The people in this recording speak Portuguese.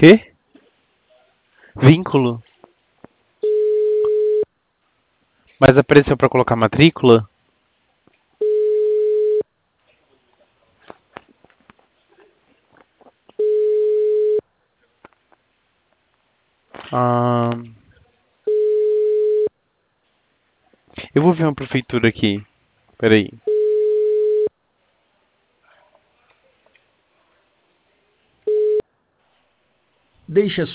Quê? Vínculo? Mas apareceu pra colocar matrícula? Ah, eu vou ver uma prefeitura aqui. Peraí. Deixe a sua